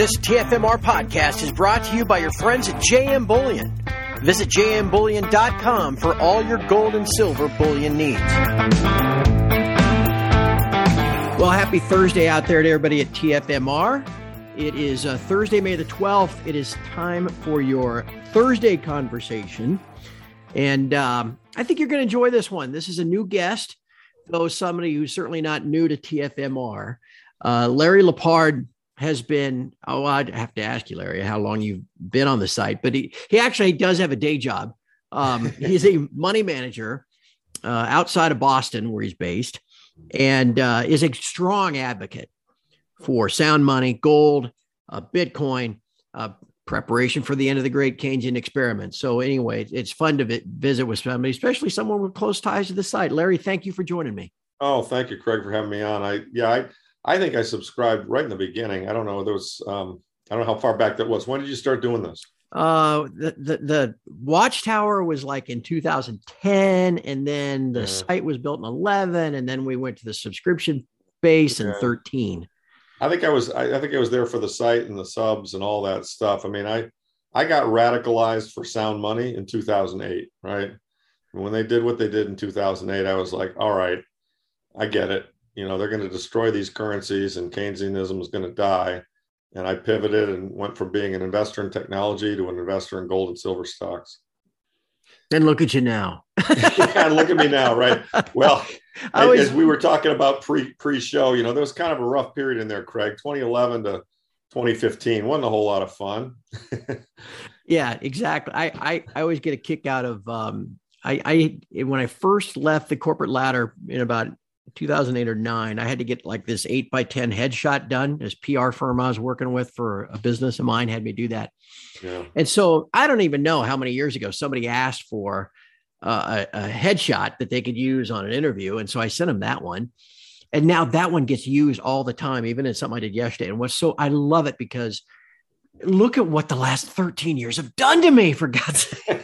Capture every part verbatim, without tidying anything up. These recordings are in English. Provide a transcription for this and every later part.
This T F M R podcast is brought to you by your friends at J M Bullion. Visit j m bullion dot com for all your gold and silver bullion needs. Well, happy Thursday out there to everybody at T F M R. It is uh, Thursday, May the twelfth. It is time for your Thursday conversation. And um, I think you're going to enjoy this one. This is a new guest, though somebody who's certainly not new to T F M R. Uh, Larry Lepard has been, oh, I'd have to ask you, Larry, how long you've been on the site, but he, he actually does have a day job. Um, he's a money manager uh, outside of Boston, where he's based, and uh, is a strong advocate for sound money, gold, uh, Bitcoin, uh, preparation for the end of the great Keynesian experiment. So anyway, it's fun to vi- visit with somebody, especially someone with close ties to the site. Larry, thank you for joining me. Oh, thank you, Craig, for having me on. I, yeah, I, I think I subscribed right in the beginning. I don't know. There was, um, I don't know how far back that was. When did you start doing this? Uh, the, the, the Watchtower was like in two thousand ten, and then the yeah. site was built in eleven, and then we went to the subscription base yeah. in thirteen. I think I was, I, I think I was there for the site and the subs and all that stuff. I mean, I, I got radicalized for sound money in two thousand eight, right? And when they did what they did in two thousand eight, I was like, all right, I get it. You know, they're going to destroy these currencies and Keynesianism is going to die. And I pivoted and went from being an investor in technology to an investor in gold and silver stocks. And look at you now. Yeah, look at me now, right? Well, I was, as we were talking about pre, pre-show, you know, there was kind of a rough period in there, Craig, twenty eleven to twenty fifteen. Wasn't a whole lot of fun. Yeah, exactly. I, I, I always get a kick out of, um, I, I, when I first left the corporate ladder in about two thousand eight or nine, I had to get like this eight by ten headshot done. This P R firm I was working with for a business of mine had me do that. Yeah. And so I don't even know how many years ago somebody asked for uh, a, a headshot that they could use on an interview. And so I sent them that one. And now that one gets used all the time, even in something I did yesterday. And what's so, I love it because look at what the last thirteen years have done to me, for God's sake.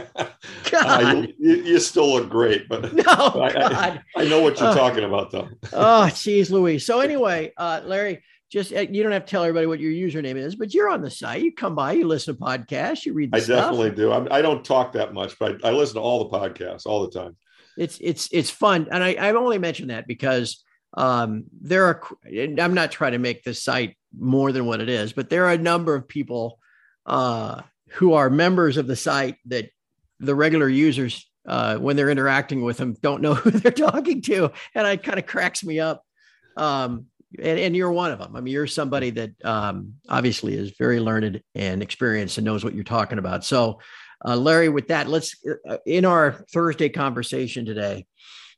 Uh, you, you still look great, but no, I, I, I know what you're uh, talking about, though. Oh, geez, Louise. So anyway, uh, Larry, just uh, you don't have to tell everybody what your username is, but you're on the site. You come by, you listen to podcasts, you read the I stuff. definitely do. I'm, I don't talk that much, but I, I listen to all the podcasts all the time. It's it's it's fun, and I, I've only mentioned that because um, there are. I'm not trying to make this site more than what it is, but there are a number of people uh, who are members of the site that the regular users, uh, when they're interacting with them, don't know who they're talking to. And it kind of cracks me up. Um, and, and you're one of them. I mean, you're somebody that um, obviously is very learned and experienced and knows what you're talking about. So, uh, Larry, with that, let's, uh, in our Thursday conversation today,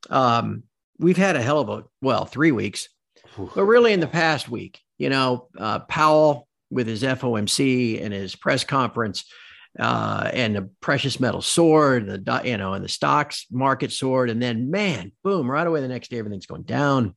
um, we've had a hell of a, well, three weeks, but really in the past week, you know, uh, Powell with his F O M C and his press conference, Uh, and the precious metal soared, the you know, and the stocks market soared, and then man, boom, right away the next day everything's going down.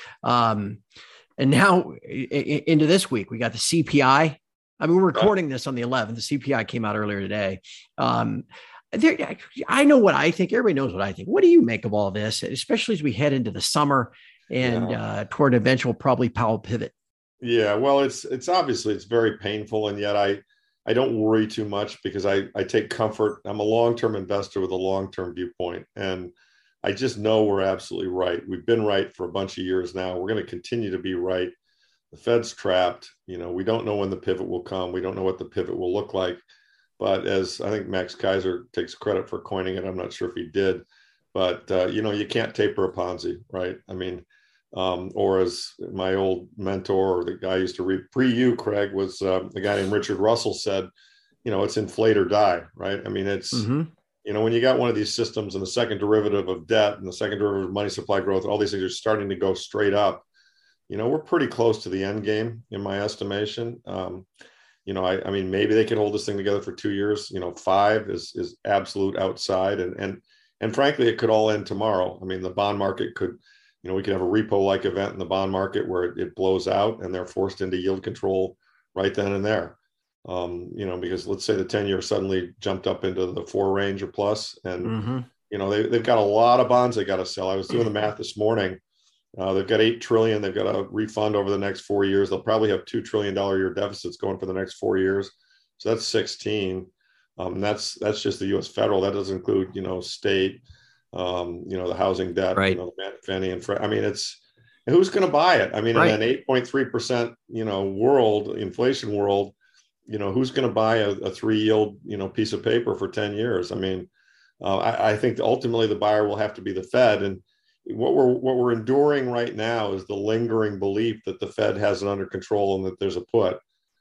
Um, and now I- I- into this week we got the C P I. I mean, we're recording this on the eleventh. The C P I came out earlier today. Um, there, I know what I think. Everybody knows what I think. What do you make of all this, especially as we head into the summer and yeah. uh, toward an eventual probably Powell pivot? Yeah, well, it's it's obviously it's very painful, and yet I. I don't worry too much because I, I take comfort. I'm a long-term investor with a long-term viewpoint, and I just know we're absolutely right. We've been right for a bunch of years now. We're going to continue to be right. The Fed's trapped. You know, we don't know when the pivot will come. We don't know what the pivot will look like. But as I think Max Kaiser takes credit for coining it, I'm not sure if he did, but uh, you know, you can't taper a Ponzi, right? I mean, Um, or as my old mentor, or the guy I used to read pre-you, Craig, was uh, the guy named Richard Russell said, you know, it's inflate or die, right? I mean, it's, mm-hmm. you know, when you got one of these systems and the second derivative of debt and the second derivative of money supply growth, all these things are starting to go straight up. You know, we're pretty close to the end game, in my estimation. Um, you know, I, I mean, maybe they could hold this thing together for two years. You know, five is is absolute outside, and and and frankly, it could all end tomorrow. I mean, the bond market could. You know, we could have a repo-like event in the bond market where it, it blows out and they're forced into yield control right then and there. Um, you know, because let's say the ten-year suddenly jumped up into the four range or plus, and, mm-hmm. you know, they, they've got a lot of bonds they got to sell. I was doing the math this morning. Uh, they've got eight trillion. They've got a refund over the next four years. They'll probably have two trillion dollar year deficits going for the next four years. So that's sixteen. Um, that's that's just the U S federal. That doesn't include, you know, state, um, you know, the housing debt, right. you know, Fannie and Freddie. I mean, it's who's going to buy it? I mean, right. in an eight point three percent, you know, world, inflation world, you know, who's going to buy a, a three yield, you know, piece of paper for ten years? I mean, uh, I, I think ultimately the buyer will have to be the Fed. And what we're what we're enduring right now is the lingering belief that the Fed has it under control and that there's a put.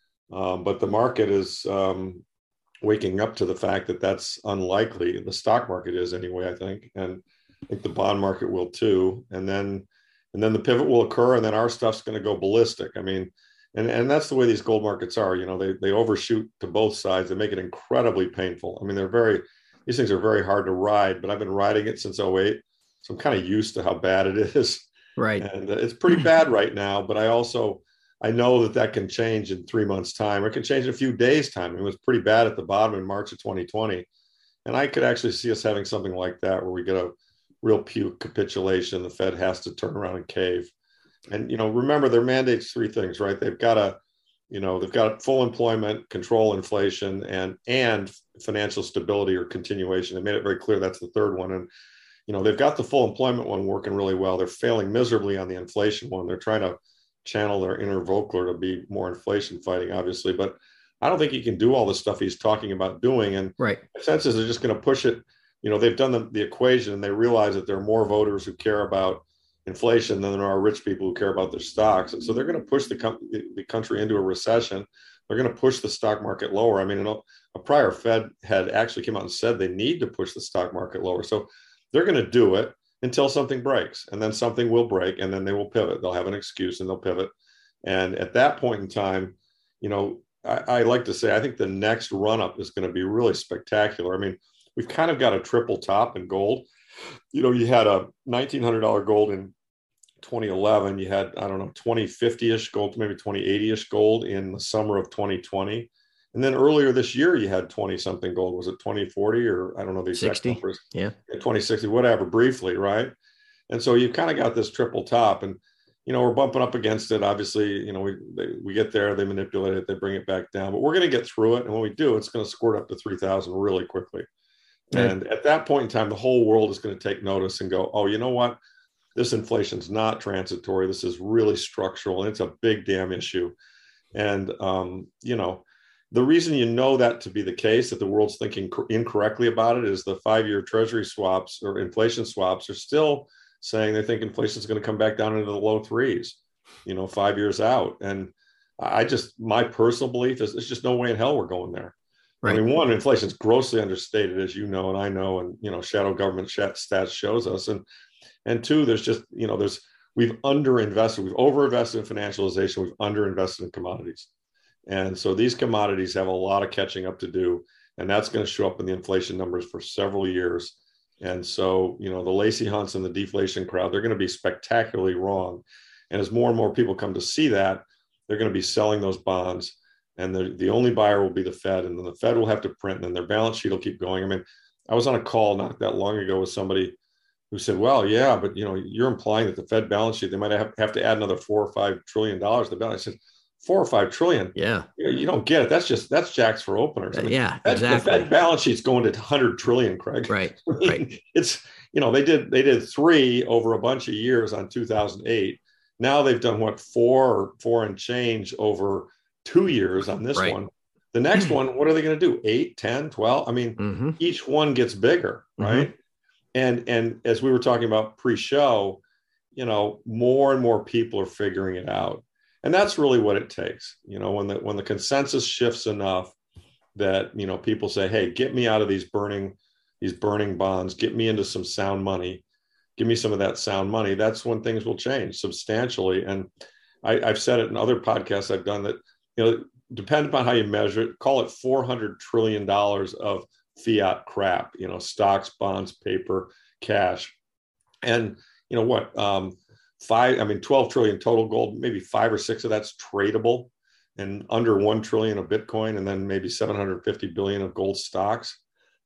Um, but the market is um, waking up to the fact that that's unlikely. The stock market is anyway, I think, and I think the bond market will too. And then, and then the pivot will occur, and then our stuff's going to go ballistic. I mean, and and that's the way these gold markets are. You know, they they overshoot to both sides. They make it incredibly painful. I mean, they're very these things are very hard to ride. But I've been riding it since oh eight, so I'm kind of used to how bad it is. Right. And uh, it's pretty bad right now. But I also I know that that can change in three months' time, or it can change in a few days' time. It was pretty bad at the bottom in March of twenty twenty. And I could actually see us having something like that where we get a real puke capitulation. The Fed has to turn around and cave. And, you know, remember their mandate's three things, right? They've got to, you know, they've got full employment, control inflation, and and financial stability or continuation. They made it very clear that's the third one. And, you know, they've got the full employment one working really well. They're failing miserably on the inflation one. They're trying to channel their inner Volcker to be more inflation fighting, obviously. But I don't think he can do all the stuff he's talking about doing. And right. my sense is they're just going to push it. You know, they've done the, the equation and they realize that there are more voters who care about inflation than there are rich people who care about their stocks. And so they're going to push the, com- the country into a recession. They're going to push the stock market lower. I mean, a, a prior Fed had actually came out and said they need to push the stock market lower. So they're going to do it until something breaks, and then something will break, and then they will pivot. They'll have an excuse and they'll pivot. And at that point in time, you know, I, I like to say, I think the next run up is going to be really spectacular. I mean, we've kind of got a triple top in gold. You know, you had a nineteen hundred dollars gold in twenty eleven. You had, I don't know, twenty fifty-ish gold, maybe twenty eighty-ish gold in the summer of twenty twenty. And then earlier this year, you had twenty something gold. Was it twenty forty or I don't know the exact sixty numbers. Yeah. twenty sixty, whatever, briefly, right? And so you've kind of got this triple top, and, you know, we're bumping up against it. Obviously, you know, we they, we get there, they manipulate it, they bring it back down, but we're going to get through it. And when we do, it's going to squirt up to three thousand really quickly. And at that point in time, the whole world is going to take notice and go, oh, you know what? This inflation's not transitory. This is really structural, and it's a big damn issue. And, um, you know, the reason you know that to be the case, that the world's thinking incorrectly about it, is the five-year treasury swaps or inflation swaps are still saying they think inflation is going to come back down into the low threes, you know, five years out. And I just, my personal belief is there's just no way in hell we're going there. Right. I mean, one, inflation is grossly understated, as you know, and I know, and, you know, shadow government stats shows us. And, and two, there's just, you know, there's, we've underinvested, we've overinvested in financialization, we've underinvested in commodities. And so these commodities have a lot of catching up to do, and that's going to show up in the inflation numbers for several years. And so, you know, the Lacy Hunts and the deflation crowd, they're going to be spectacularly wrong. And as more and more people come to see that, they're going to be selling those bonds. And the, the only buyer will be the Fed, and then the Fed will have to print, and then their balance sheet will keep going. I mean, I was on a call not that long ago with somebody who said, well, yeah, but, you know, you're implying that the Fed balance sheet, they might have, have to add another four or five trillion dollars to the balance. I said, four or five trillion. Yeah. You don't get it. That's just, that's jacks for openers. I mean, yeah, Fed, exactly. The Fed balance sheet's going to one hundred trillion, Craig. Right. I mean, right. It's, you know, they did, they did three over a bunch of years on two thousand eight. Now they've done what, four or four and change over two years on this right. one. The next one, what are they going to do? Eight, ten, twelve? I mean, mm-hmm. each one gets bigger, right? Mm-hmm. And, and as we were talking about pre-show, you know, more and more people are figuring it out. And that's really what it takes. You know, when the, when the consensus shifts enough that, you know, people say, hey, get me out of these burning, these burning bonds, get me into some sound money, give me some of that sound money. That's when things will change substantially. And I, I've said it in other podcasts I've done that, you know, depending upon how you measure it, call it four hundred trillion dollars of fiat crap, you know, stocks, bonds, paper, cash. And, you know what, um, five, I mean, twelve trillion total gold, maybe five or six of that's tradable, and under one trillion of Bitcoin, and then maybe seven hundred fifty billion of gold stocks.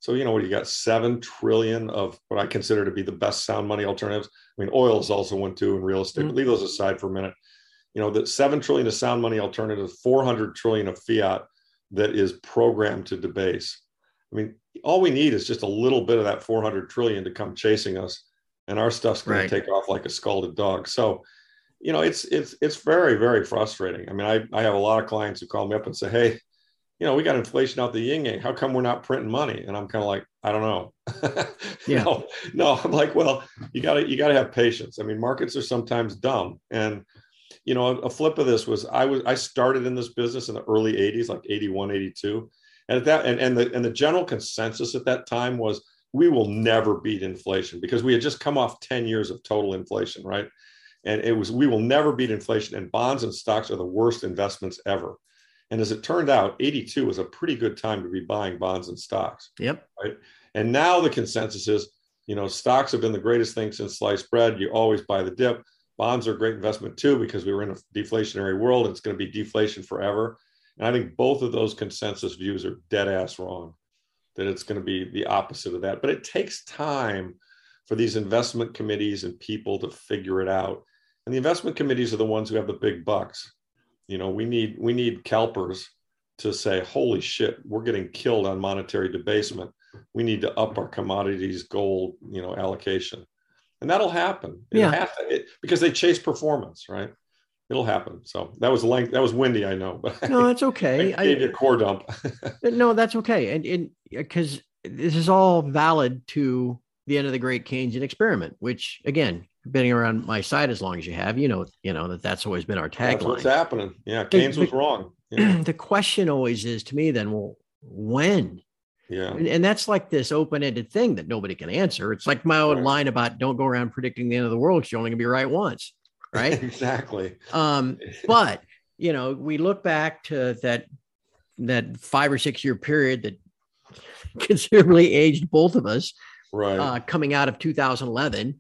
So, you know, what you got seven trillion of what I consider to be the best sound money alternatives. I mean, oil is also one too, and real estate, mm-hmm. but leave those aside for a minute. You know, that seven trillion of sound money alternatives, four hundred trillion of fiat that is programmed to debase. I mean, all we need is just a little bit of that four hundred trillion to come chasing us, and our stuff's going right. to take off like a scalded dog. So, you know, it's it's it's very, very frustrating. I mean, I, I have a lot of clients who call me up and say, hey, you know, we got inflation out the yin yang. How come we're not printing money? And I'm kind of like, I don't know. yeah. no, no, I'm like, well, you gotta you gotta have patience. I mean, markets are sometimes dumb. And, you know, a, a flip of this was I was I started in this business in the early eighties, like eighty-one, eighty-two. And at that, and, and the and the general consensus at that time was we will never beat inflation, because we had just come off ten years of total inflation, right? And it was, we will never beat inflation, and bonds and stocks are the worst investments ever. And as it turned out, eighty-two was a pretty good time to be buying bonds and stocks. Yep. Right. And now the consensus is, you know, stocks have been the greatest thing since sliced bread. You always buy the dip. Bonds are a great investment too, because we were in a deflationary world. It's going to be deflation forever. And I think both of those consensus views are dead ass wrong, that it's going to be the opposite of that. But it takes time for these investment committees and people to figure it out. And the investment committees are the ones who have the big bucks. You know, we need we need CalPERS to say, holy shit, we're getting killed on monetary debasement. We need to up our commodities, gold, you know, allocation. And that'll happen. It'll yeah. have to, it, because they chase performance, right? It'll happen. So that was length. That was windy, I know. But no, it's okay. I gave you a core dump. No, that's okay. And and because this is all valid to the end of the great Keynesian experiment, which, again, been around my side as long as you have, you know, you know that that's always been our tagline. That's what's happening. Yeah, Keynes was wrong. Yeah. The question always is to me, then, well, when? Yeah. And, and that's like this open-ended thing that nobody can answer. It's like my old right. line about don't go around predicting the end of the world because you're only going to be right once. Right. Exactly. Um, but, you know, we look back to that, that five or six year period that considerably aged both of us, right. uh, coming out of two thousand eleven,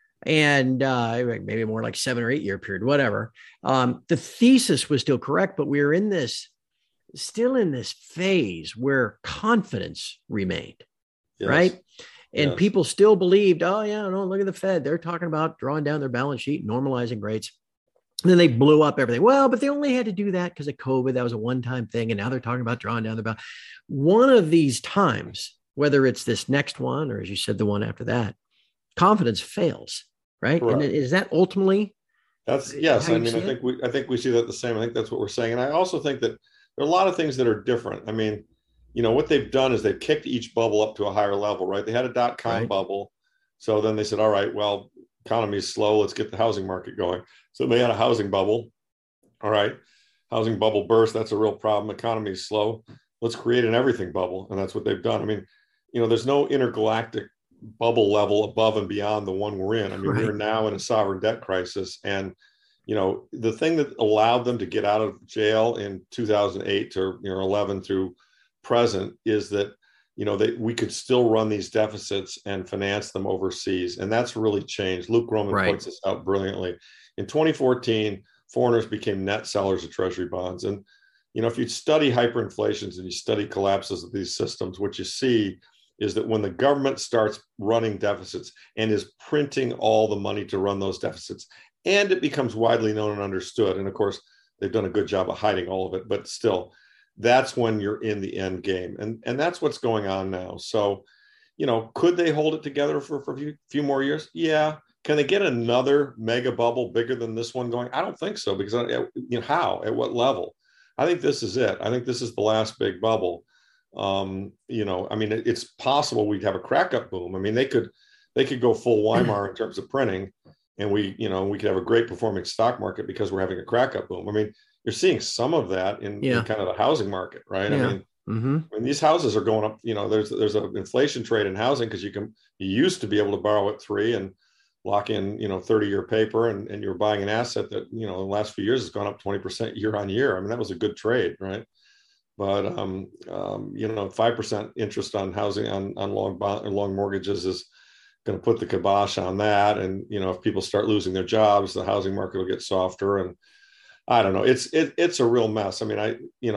and uh, maybe more like seven or eight year period, whatever. Um, the thesis was still correct, but we were in this, still in this phase where confidence remained, yes. right? And yes. people still believed, oh, yeah, no, look at the Fed. They're talking about drawing down their balance sheet, normalizing rates. And then they blew up everything. Well, but they only had to do that because of COVID. That was a one-time thing. And now they're talking about drawing down their balance. One of these times, whether it's this next one or, as you said, the one after that, confidence fails, right? Correct. And is that ultimately? That's yes. I mean, I think we I think we see that the same. I think that's what we're saying. And I also think that there are a lot of things that are different. I mean, you know, what they've done is they've kicked each bubble up to a higher level, right? They had a dot-com right. bubble. So then they said, all right, well, economy is slow. Let's get the housing market going. So they had a housing bubble. All right. Housing bubble burst. That's a real problem. Economy is slow. Let's create an everything bubble. And that's what they've done. I mean, you know, there's no intergalactic bubble level above and beyond the one we're in. I mean, right. we're now in a sovereign debt crisis. And, you know, the thing that allowed them to get out of jail in two thousand eight to, you know, eleven through present is that, you know, that we could still run these deficits and finance them overseas. And that's really changed. Luke Gromen right. points this out brilliantly. In twenty fourteen, foreigners became net sellers of treasury bonds. And, you know, if you study hyperinflations and you study collapses of these systems, what you see is that when the government starts running deficits and is printing all the money to run those deficits, and it becomes widely known and understood, and of course, they've done a good job of hiding all of it, but still, that's when you're in the end game. And, and that's what's going on now. So, you know, could they hold it together for, for a few, few more years? Yeah. Can they get another mega bubble bigger than this one going? I don't think so, because, you know, how, at what level? I think this is it. I think this is the last big bubble. Um, you know, I mean, it, it's possible we'd have a crack up boom. I mean, they could, they could go full Weimar in terms of printing, and we, you know, we could have a great performing stock market because we're having a crack up boom. I mean, you're seeing some of that in, yeah. in kind of the housing market, right? Yeah. I mean, mm-hmm. I mean, these houses are going up, you know, there's, there's an inflation trade in housing because you can, you used to be able to borrow at three and lock in, you know, thirty year paper, and, and you're buying an asset that, you know, in the last few years has gone up twenty percent year on year. I mean, that was a good trade, right? But, um, um, you know, five percent interest on housing, on, on long bond, long mortgages is going to put the kibosh on that. And, you know, if people start losing their jobs, the housing market will get softer. And I don't know, it's, it, it's a real mess. I mean, I, you know,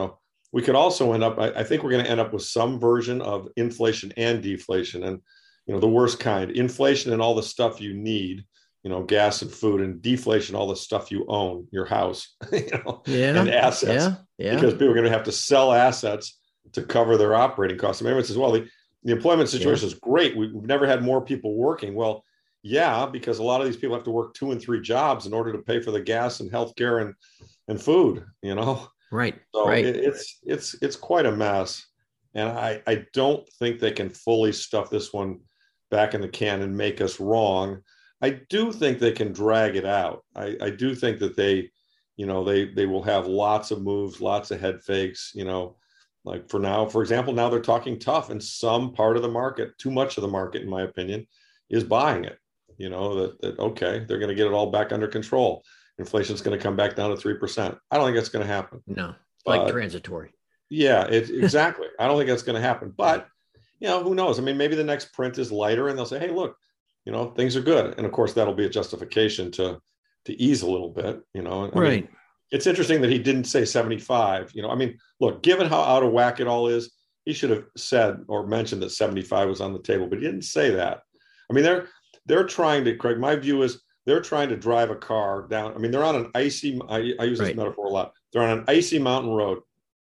we could also end up, I, I think we're going to end up with some version of inflation and deflation. And, you know, the worst kind, inflation and all the stuff you need, you know, gas and food, and deflation, all the stuff you own, your house, you know, Yeah. and assets, Yeah. Yeah. because people are going to have to sell assets to cover their operating costs. I mean, everyone says, well, the, the employment situation yeah. is great. We've never had more people working. Well, yeah, because a lot of these people have to work two and three jobs in order to pay for the gas and healthcare and, and food, you know? Right. So right. It, it's, it's, it's quite a mess. And I, I don't think they can fully stuff this one back in the can and make us wrong. I do think they can drag it out. I, I do think that they, you know, they, they will have lots of moves, lots of head fakes, you know, like for now, for example, now they're talking tough, and some part of the market, too much of the market, in my opinion, is buying it. You know, that, that okay, they're going to get it all back under control. Inflation's going to come back down to three percent. I don't think that's going to happen. No, like uh, transitory. Yeah, it, exactly. I don't think that's going to happen. But, you know, who knows? I mean, maybe the next print is lighter and they'll say, hey, look, you know, things are good. And of course, that'll be a justification to to ease a little bit, you know. I right. mean, it's interesting that he didn't say seventy-five. You know, I mean, look, given how out of whack it all is, he should have said or mentioned that seventy-five was on the table, but he didn't say that. I mean, they're they're trying to, Craig, my view is they're trying to drive a car down. I mean, they're on an icy, I, I use this right. metaphor a lot. They're on an icy mountain road,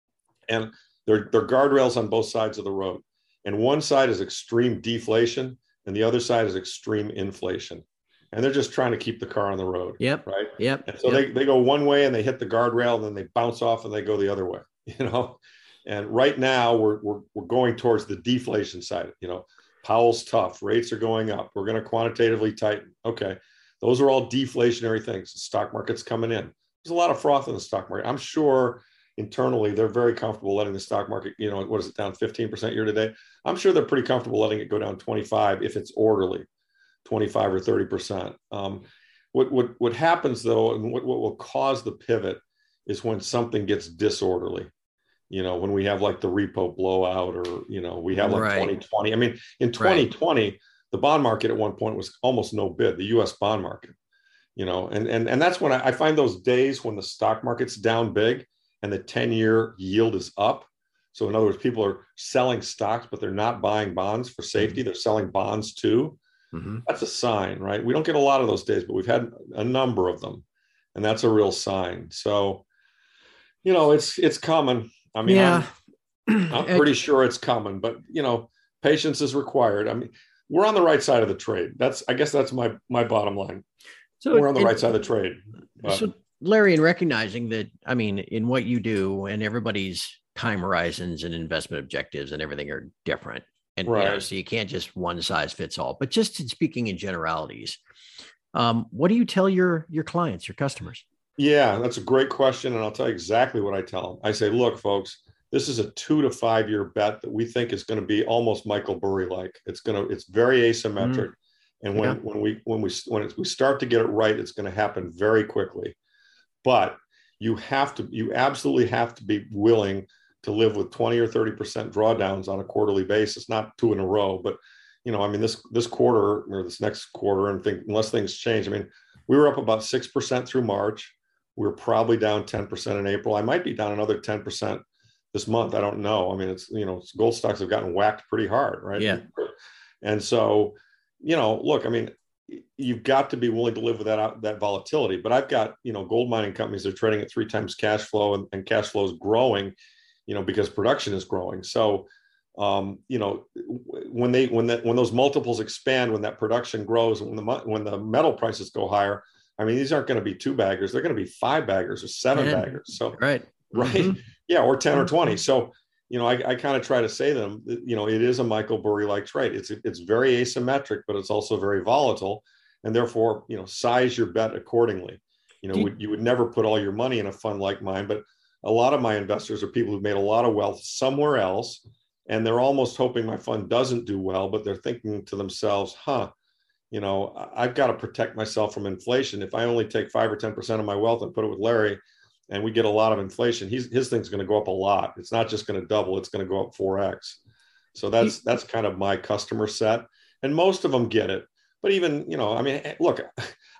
and there are guardrails on both sides of the road. And one side is extreme deflation, and the other side is extreme inflation. And they're just trying to keep the car on the road. Yep. Right. Yep. And so yep. they, they go one way and they hit the guardrail, and then they bounce off and they go the other way, you know? And right now we're, we're, we're going towards the deflation side. You know, Powell's tough, rates are going up. We're going to quantitatively tighten. Okay. Those are all deflationary things. The stock market's coming in. There's a lot of froth in the stock market. I'm sure internally they're very comfortable letting the stock market, you know, what is it, down fifteen percent year to date? I'm sure they're pretty comfortable letting it go down twenty-five if it's orderly, twenty-five or thirty percent. Um, what, what, what happens though, and what, what will cause the pivot is when something gets disorderly. You know, when we have like the repo blowout, or, you know, we have like right. twenty twenty. I mean, in twenty twenty, right. the bond market at one point was almost no bid, the U S bond market, you know, and, and, and that's when I, I find those days when the stock market's down big and the ten year yield is up. So in other words, people are selling stocks, but they're not buying bonds for safety. Mm-hmm. They're selling bonds too. Mm-hmm. That's a sign, right? We don't get a lot of those days, but we've had a number of them, and that's a real sign. So, you know, it's, it's coming. I mean, yeah. I'm, I'm pretty sure it's coming, but, you know, patience is required. I mean, we're on the right side of the trade. That's, I guess that's my, my bottom line. So we're on the it, right side of the trade. But. So Larry, in recognizing that, I mean, in what you do, and everybody's time horizons and investment objectives and everything are different. And right. you know, so you can't just one size fits all, but just in speaking in generalities, um, what do you tell your, your clients, your customers? Yeah, that's a great question. And I'll tell you exactly what I tell them. I say, look, folks, this is a two to five year bet that we think is going to be almost Michael Burry-like. It's going to, it's very asymmetric. Mm. And when, yeah. when we, when we, when it's, we start to get it right, it's going to happen very quickly. But you have to, you absolutely have to be willing to live with twenty or thirty percent drawdowns on a quarterly basis, not two in a row, but, you know, I mean, this, this quarter or this next quarter, and think, unless things change, I mean, we were up about six percent through March. We're probably down ten percent in April. I might be down another ten percent this month. I don't know. I mean, it's, you know, gold stocks have gotten whacked pretty hard, right? Yeah. And so, you know, look, I mean, you've got to be willing to live with that, that volatility. But I've got, you know, gold mining companies, they're trading at three times cash flow, and, and cash flow is growing, you know, because production is growing. So, um, you know, when they, when that, when those multiples expand, when that production grows, when the, when the metal prices go higher, I mean, these aren't going to be two baggers. They're going to be five baggers or seven ten. Baggers. So, right. Right. Mm-hmm. Yeah. Or ten or twenty. So, you know, I, I kind of try to say to them, you know, it is a Michael Burry-like trade. It's, it's very asymmetric, but it's also very volatile. And therefore, you know, size your bet accordingly. You know, you, would, you would never put all your money in a fund like mine, but a lot of my investors are people who've made a lot of wealth somewhere else, and they're almost hoping my fund doesn't do well, but they're thinking to themselves, huh, you know, I've got to protect myself from inflation. If I only take five or ten percent of my wealth and put it with Larry, and we get a lot of inflation, he's, his thing's going to go up a lot. It's not just going to double, it's going to go up four X. So that's, that's kind of my customer set. And most of them get it. But even, you know, I mean, look,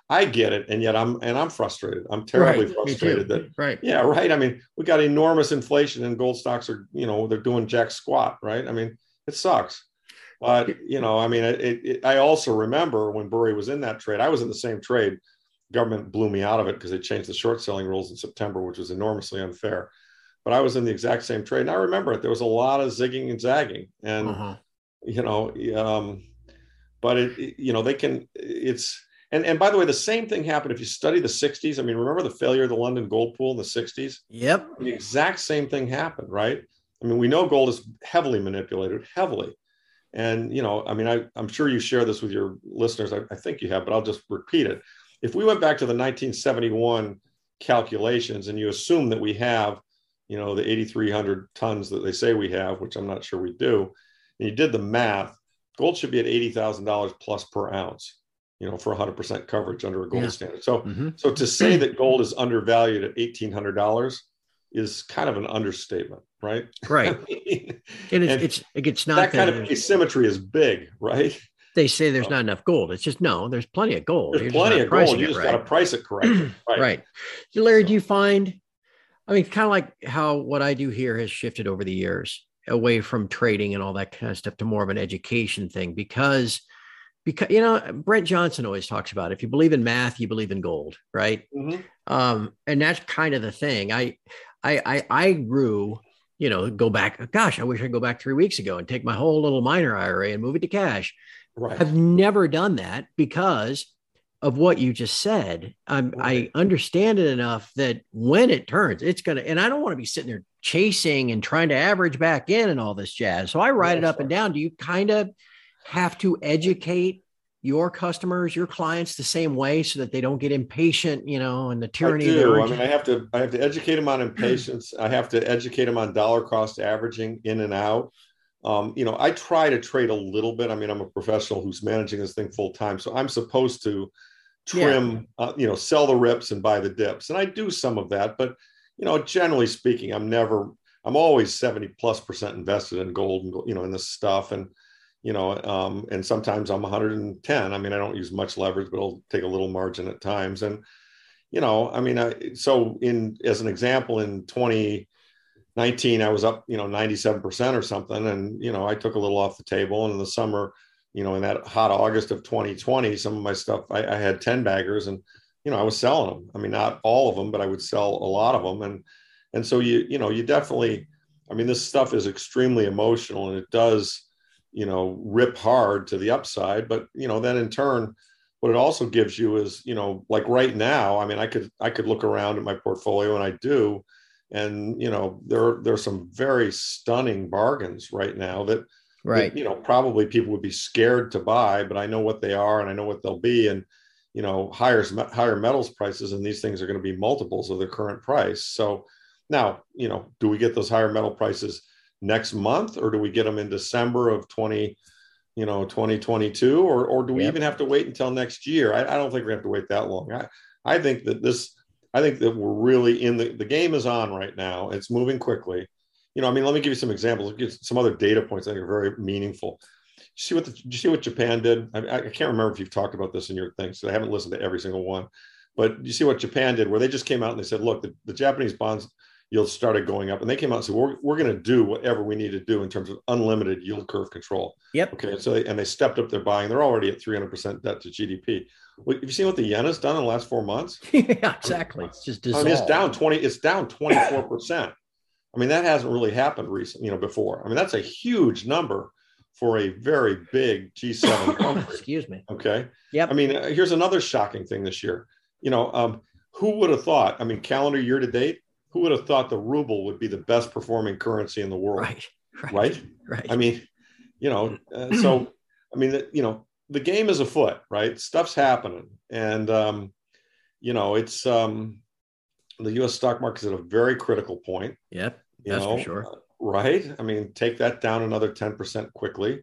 I get it. And yet I'm, and I'm frustrated. I'm terribly Right. frustrated that, Right. yeah, right. I mean, we got enormous inflation and gold stocks are, you know, they're doing jack squat, right? I mean, it sucks. But, you know, I mean, it, it, I also remember when Burry was in that trade, I was in the same trade. Government blew me out of it because they changed the short selling rules in September, which was enormously unfair. But I was in the exact same trade. And I remember it. There was a lot of zigging and zagging. And, Uh-huh. you know, um, but it, it, you know, they can, it's, and, and by the way, the same thing happened if you study the sixties. I mean, remember the failure of the London gold pool in the sixties? Yep. The exact same thing happened, right? I mean, we know gold is heavily manipulated, heavily. And, you know, I mean, I, I'm sure you share this with your listeners. I, I think you have, but I'll just repeat it. If we went back to the nineteen seventy-one calculations and you assume that we have, you know, the eighty-three hundred tons that they say we have, which I'm not sure we do, and you did the math, gold should be at eighty thousand dollars plus per ounce, you know, for one hundred percent coverage under a gold yeah. standard. So, mm-hmm. so to say that gold is undervalued at eighteen hundred dollars is kind of an understatement, right? Right. I mean, and it's, and it's, it's not that kind of asymmetry is big, right? They say there's not enough gold. It's just, no, there's plenty of gold. There's You're plenty of gold. You just right. got to price it correctly. Right. right. So Larry, do you find, I mean, kind of like how what I do here has shifted over the years away from trading and all that kind of stuff to more of an education thing because, because, you know, Brent Johnson always talks about, if you believe in math, you believe in gold. Right. Mm-hmm. Um, and that's kind of the thing. I, I, I, I grew, you know, go back, gosh, I wish I could go back three weeks ago and take my whole little minor I R A and move it to cash. Right. I've never done that because of what you just said. I'm, right. I understand it enough that when it turns, it's going to, and I don't want to be sitting there chasing and trying to average back in and all this jazz. So I write That's it up right. and down. Do you kind of have to educate your customers, your clients the same way so that they don't get impatient, you know, and the tyranny? I do. I mean, I have to, I have to educate them on impatience. I have to educate them on dollar cost averaging in and out. Um, you know, I try to trade a little bit. I mean, I'm a professional who's managing this thing full time. So I'm supposed to trim, yeah. uh, you know, sell the rips and buy the dips. And I do some of that. But, you know, generally speaking, I'm never, I'm always seventy plus percent invested in gold and, you know, in this stuff. And, you know, um, and sometimes I'm one hundred ten. I mean, I don't use much leverage, but I'll take a little margin at times. And, you know, I mean, I, so in, as an example, in twenty nineteen, I was up, you know, ninety-seven percent or something. And, you know, I took a little off the table. And in the summer, you know, in that hot August of twenty twenty, some of my stuff, I, I had ten baggers and, you know, I was selling them. I mean, not all of them, but I would sell a lot of them. And, and so you, you know, you definitely, I mean, this stuff is extremely emotional and it does, you know, rip hard to the upside. But, you know, then in turn, what it also gives you is, you know, like right now, I mean, I could, I could look around at my portfolio and I do. And, you know, there, there are some very stunning bargains right now that, right. that, you know, probably people would be scared to buy, but I know what they are and I know what they'll be. And, you know, higher, higher metals prices and these things are going to be multiples of their current price. So now, you know, do we get those higher metal prices next month or do we get them in December of twenty, you know, twenty twenty-two, or, or do we yep. even have to wait until next year? I, I don't think we have to wait that long. I, I think that this, I think that we're really in the, the game is on right now. It's moving quickly. You know, I mean, let me give you some examples. I'll give some other data points I think are very meaningful. You see what the, did you see what Japan did? I, I can't remember if you've talked about this in your things. So I haven't listened to every single one, but you see what Japan did, where they just came out and they said, look, the, the Japanese bonds yields started going up, and they came out and said, we're, we're going to do whatever we need to do in terms of unlimited yield curve control. Yep. Okay. So, they, and they stepped up their buying. They're already at three hundred percent debt to G D P. Have you seen what the yen has done in the last four months? Yeah, exactly. It's just dissolved. I mean, it's down twenty, it's down twenty-four percent. I mean, that hasn't really happened recently, you know, before. I mean, that's a huge number for a very big G seven country. Excuse me. Okay. Yep. I mean, uh, here's another shocking thing this year. You know, um, who would have thought, I mean, calendar year to date, who would have thought the ruble would be the best performing currency in the world? Right. Right. Right. right? I mean, you know, uh, so, I mean, you know, the game is afoot, right? Stuff's happening. And, um, you know, it's um, the U S stock market is at a very critical point. Yep. You That's know, for sure. Uh, right. I mean, take that down another ten percent quickly.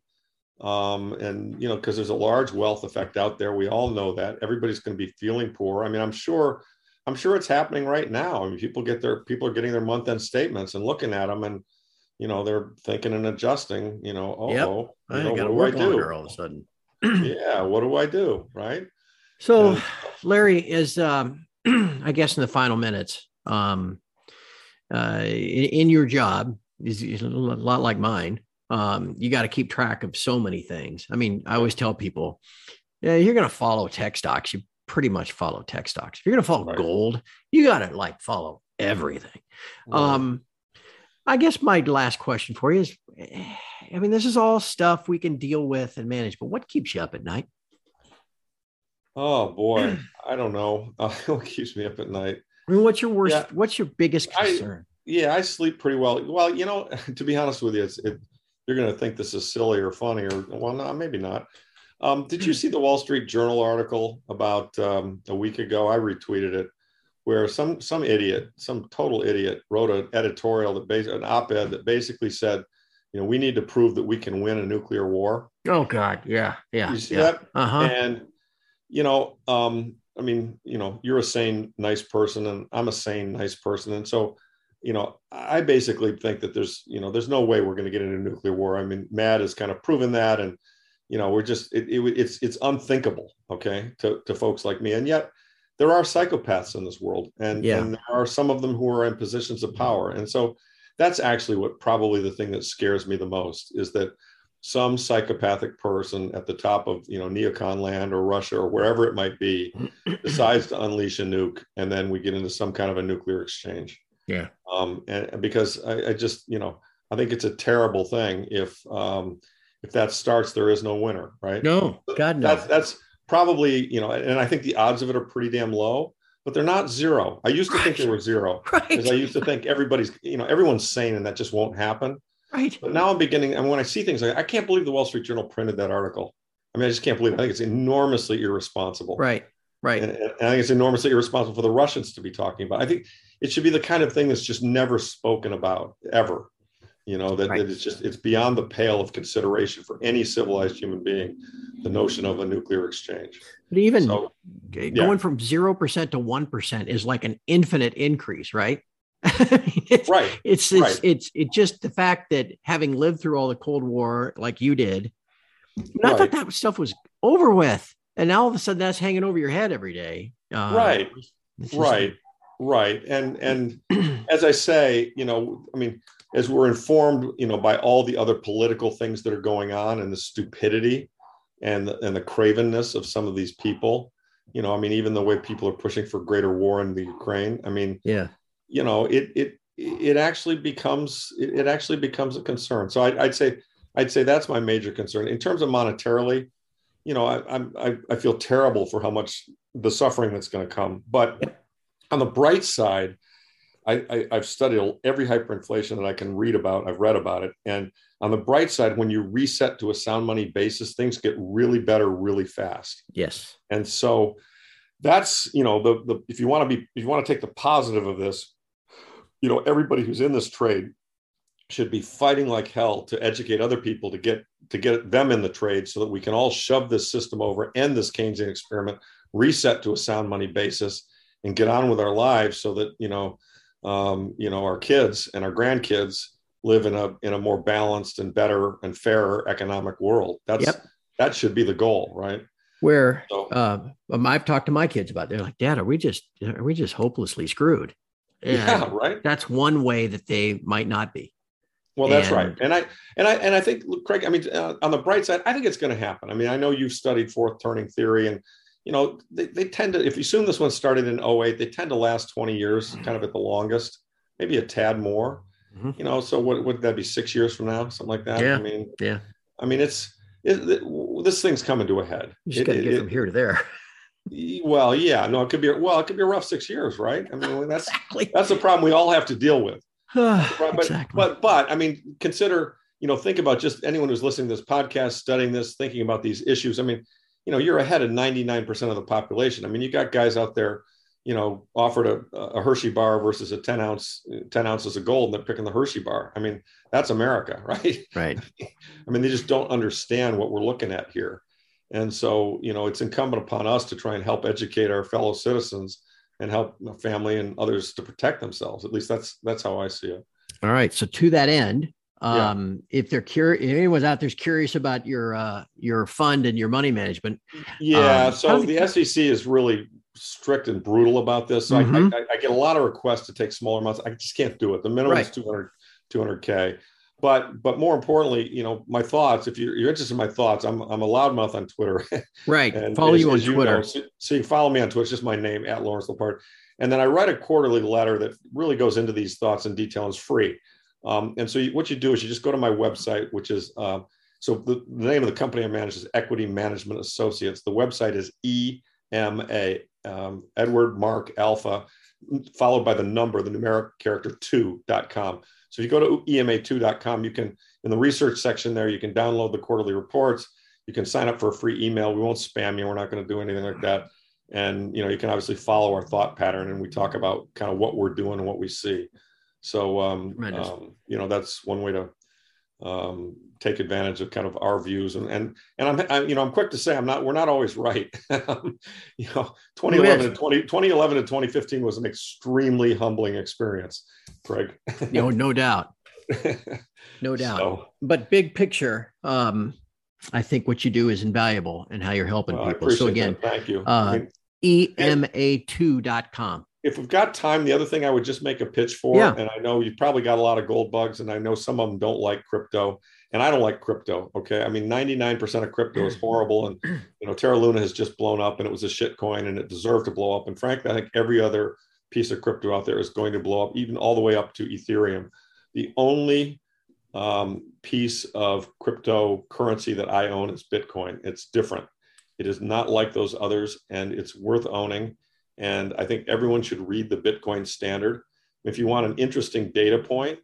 Um, and, you know, because there's a large wealth effect out there. We all know that everybody's going to be feeling poor. I mean, I'm sure, I'm sure it's happening right now. I mean, people get their, people are getting their month end statements and looking at them and, you know, they're thinking and adjusting, you know, oh, yep. oh I you know, got to what work do I do? longer all of a sudden. Yeah. What do I do? Right. So, And Larry, is um, I guess in the final minutes, um, uh, in, in your job is, is a lot like mine. Um, you got to keep track of so many things. I mean, I always tell people, yeah, you're going to follow tech stocks. You pretty much follow tech stocks. If you're going to follow right, gold, you got to like follow everything. right. Um, I guess my last question for you is, I mean, this is all stuff we can deal with and manage, but what keeps you up at night? Oh boy, I don't know. Uh, what keeps me up at night? I mean, what's your Yeah, worst? What's your biggest I concern? yeah, I sleep pretty well. Well, you know, to be honest with you, it's it, you're going to think this is silly or funny or well, no, maybe not. Um, did you see the Wall Street Journal article about um, a week ago? I retweeted it, where some some idiot, some total idiot, wrote an editorial that bas- an op-ed that basically said, you know, we need to prove that we can win a nuclear war. Oh God, yeah, yeah, You see yeah. that? Uh huh. And you know, um, I mean, you know, you're a sane, nice person, and I'm a sane, nice person, and so, you know, I basically think that there's, you know, there's no way we're going to get into a nuclear war. I mean, Matt has kind of proven that, and you know, we're just, it, it, it's it's unthinkable, okay, to to folks like me, and yet there are psychopaths in this world, and Yeah. and there are some of them who are in positions of power, and so that's actually what probably the thing that scares me the most is that some psychopathic person at the top of, you know, neocon land or Russia or wherever it might be decides to unleash a nuke, and then we get into some kind of a nuclear exchange. Yeah. Um, and, and because I, I just, you know, I think it's a terrible thing if um, if that starts, there is no winner, right? No, God, That's no. that's probably, you know, and I think the odds of it are pretty damn low, but they're not zero. I used to think they Right. were zero because I Right. used to think everybody's, you know, everyone's sane and that just won't happen. Right. But now I'm beginning, and when I see things like, I can't believe the Wall Street Journal printed that article. I mean, I just can't believe it. I think it's enormously irresponsible. Right. Right. And, and I think it's enormously irresponsible for the Russians to be talking about. I think it should be the kind of thing that's just never spoken about ever. You know, that, Right. that it's just, it's beyond the pale of consideration for any civilized human being, the notion of a nuclear exchange. But even So, yeah, going from zero percent to one percent is like an infinite increase, right? it's, right, it's it's right. it's it's just the fact that having lived through all the Cold War like you did, I Right, thought that stuff was over with, and now all of a sudden that's hanging over your head every day. Uh, right, it's just, right, right. And, and as I say, you know, I mean, as we're informed, you know, by all the other political things that are going on and the stupidity and the, and the cravenness of some of these people, you know, I mean, even the way people are pushing for greater war in the Ukraine, I mean, yeah, you know, it it it actually becomes it actually becomes a concern. So I, I'd say I'd say that's my major concern in terms of monetarily. You know, I I I feel terrible for how much the suffering that's going to come. But on the bright side, I, I I've studied every hyperinflation that I can read about. I've read about it, and on the bright side, when you reset to a sound money basis, things get really better really fast. yes, And so that's, you know, the the if you want to be if you want to take the positive of this, you know, everybody who's in this trade should be fighting like hell to educate other people to get to get them in the trade so that we can all shove this system over, end this Keynesian experiment, reset to a sound money basis, and get on with our lives so that, you know, um, you know, our kids and our grandkids live in a in a more balanced and better and fairer economic world. That's yep. that should be the goal, right? Where So uh, um, I've talked to my kids about, it. They're like, Dad, are we just are we just hopelessly screwed? yeah, And right. that's one way that they might not be. Well, that's right, And and I and I and I think, Craig. I mean, uh, on the bright side, I think it's going to happen. I mean, I know you've studied fourth turning theory, and you know they, they tend to. If you assume this one started in oh eight, they tend to last twenty years, kind of at the longest, maybe a tad more. Mhm. You know, so what would that be? Six years from now, something like that. I Yeah, mean, yeah, I mean, it's it, it, this thing's coming to a head. you just It, got to it, get from it, here to there. well, yeah, no, it could be well, it could be a rough six years, right? I mean, that's Exactly. that's a problem we all have to deal with. But Exactly. but but I mean, consider, you know, think about just anyone who's listening to this podcast, studying this, thinking about these issues. I mean, you know, you're ahead of ninety-nine percent of the population. I mean, you got guys out there, you know, offered a, a Hershey bar versus a ten ounce, ten ounces of gold, and they're picking the Hershey bar. I mean, that's America, right? Right. I mean, they just don't understand what we're looking at here. And so, you know, it's incumbent upon us to try and help educate our fellow citizens and help family and others to protect themselves. At least that's that's how I see it. All right. So to that end, Um, yeah. If they're curious, if anyone's out there's curious about your uh, your fund and your money management. Yeah. Um, so the S E C is really strict and brutal about this. So mm-hmm. I, I, I get a lot of requests to take smaller amounts. I just can't do it. The minimum right. is two hundred K. But but more importantly, you know, my thoughts, if you're, you're interested in my thoughts, I'm I'm a loudmouth on Twitter. Right. And follow as, you on you Twitter. Know, so, so you can follow me on Twitter. It's just my name, at Lawrence Lepard. And then I write a quarterly letter that really goes into these thoughts in detail and is free. Um, and so you, what you do is you just go to my website, which is, uh, so the, the name of the company I manage is Equity Management Associates. The website is E M A, um, Edward Mark Alpha, followed by the number, the numeric character two dot com. So if you go to E M A two dot com, you can, in the research section there, you can download the quarterly reports. You can sign up for a free email. We won't spam you. We're not going to do anything like that. And, you know, you can obviously follow our thought pattern, and we talk about kind of what we're doing and what we see. So, um, um, you know, that's one way to um, take advantage of kind of our views. And, and, and I'm, I, you know, I'm quick to say I'm not, we're not always right. You know, twenty eleven and twenty, twenty eleven and twenty fifteen was an extremely humbling experience, Craig. No, no doubt. No doubt. So, but big picture, um, I think what you do is invaluable and how you're helping well, people. So again, that. Thank you. Uh, I mean, E M A two dot com. If we've got time, the other thing I would just make a pitch for, yeah. and I know you've probably got a lot of gold bugs, and I know some of them don't like crypto, and I don't like crypto. Okay. I mean, ninety-nine percent of crypto is horrible. And, you know, Terra Luna has just blown up, and it was a shit coin, and it deserved to blow up. And frankly, I think every other piece of crypto out there is going to blow up, even all the way up to Ethereum. The only um, piece of cryptocurrency that I own is Bitcoin. It's different. It is not like those others, and it's worth owning. And I think everyone should read the Bitcoin Standard. If you want an interesting data point,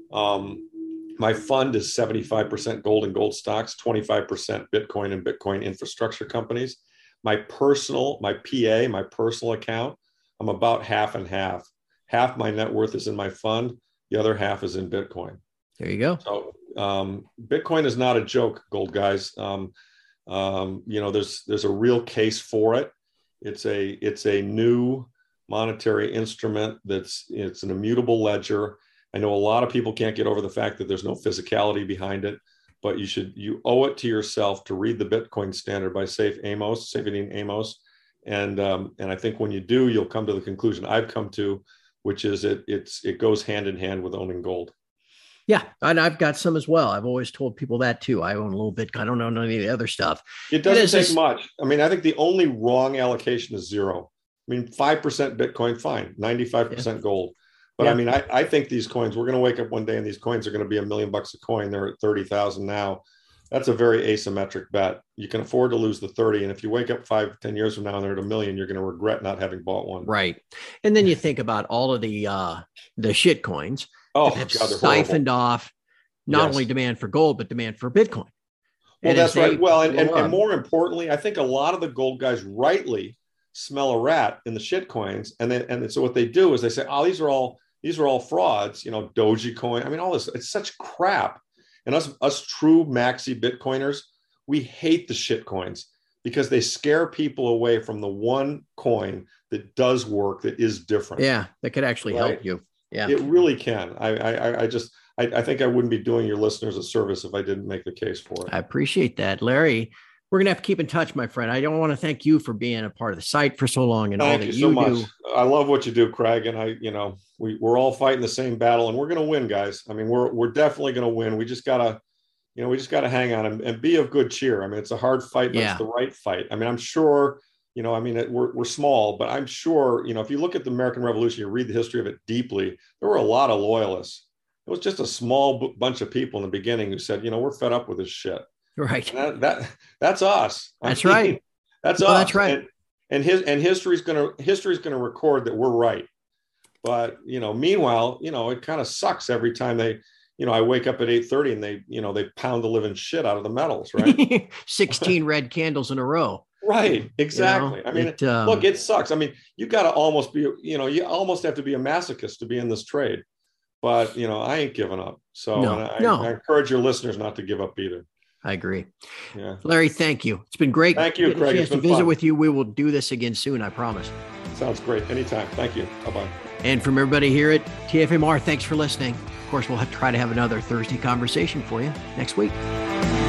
um, my fund is seventy-five percent gold and gold stocks, twenty-five percent Bitcoin and Bitcoin infrastructure companies. My personal, my P A, my personal account, I'm about half and half. Half my net worth is in my fund. The other half is in Bitcoin. There you go. So um, Bitcoin is not a joke, gold guys. Um, um, you know, there's there's a real case for it. It's a it's a new monetary instrument that's it's an immutable ledger. I know a lot of people can't get over the fact that there's no physicality behind it, but you should you owe it to yourself to read the Bitcoin Standard by Saif Amos, Saifedean Amos, and um, and I think when you do, you'll come to the conclusion I've come to, which is it it's it goes hand in hand with owning gold. Yeah, and I've got some as well. I've always told people that too. I own a little bit. I don't own any of the other stuff. It doesn't it take just, much. I mean, I think the only wrong allocation is zero. I mean, five percent Bitcoin, fine. ninety-five percent yeah. gold. But yeah. I mean, I, I think these coins, we're going to wake up one day and these coins are going to be a million bucks a coin. They're at thirty thousand now. That's a very asymmetric bet. You can afford to lose the thirty. And if you wake up five, ten years from now and they're at a million, you're going to regret not having bought one. Right. And then you think about all of the, uh, the shit coins. Oh, that have God, siphoned horrible. off not yes. only demand for gold, but demand for Bitcoin. Well, and that's right. Well, and, and, and more importantly, I think a lot of the gold guys rightly smell a rat in the shit coins. And then, and so what they do is they say, oh, these are all, these are all frauds, you know, Dogecoin. I mean, all this, it's such crap. And us, us true maxi Bitcoiners, we hate the shit coins because they scare people away from the one coin that does work, that is different. Yeah. That could actually right? help you. Yeah, it really can. I, I, I just, I, I think I wouldn't be doing your listeners a service if I didn't make the case for it. I appreciate that, Larry. We're gonna have to keep in touch, my friend. I don't want to thank you for being a part of the site for so long and thank all that you, so you much. do. I love what you do, Craig. And I, you know, we we're all fighting the same battle, and we're gonna win, guys. I mean, we're we're definitely gonna win. We just gotta, you know, we just gotta hang on and, and be of good cheer. I mean, it's a hard fight, but yeah. it's the right fight. I mean, I'm sure. You know, I mean, it, we're we're small, but I'm sure, you know, if you look at the American Revolution, you read the history of it deeply, there were a lot of loyalists. It was just a small b- bunch of people in the beginning who said, you know, we're fed up with this shit. Right. And that, that that's us. That's I mean, right. That's well, us. That's right. And, and his and history's gonna history's gonna record that we're right. But you know, meanwhile, you know, it kind of sucks every time they. You know, I wake up at eight thirty and they, you know, they pound the living shit out of the metals, right? sixteen red candles in a row. Right. Exactly. You know, I mean, it, um, look, it sucks. I mean, you got to almost be, you know, you almost have to be a masochist to be in this trade, but you know, I ain't giving up. So no, and I, no. I encourage your listeners not to give up either. I agree. Yeah. Larry, thank you. It's been great. Thank you, Craig. A chance to visit fun. with you. We will do this again soon. I promise. Sounds great. Anytime. Thank you. Bye-bye. And from everybody here at T F M R, thanks for listening. course, we'll have, try to have another Thursday conversation for you next week.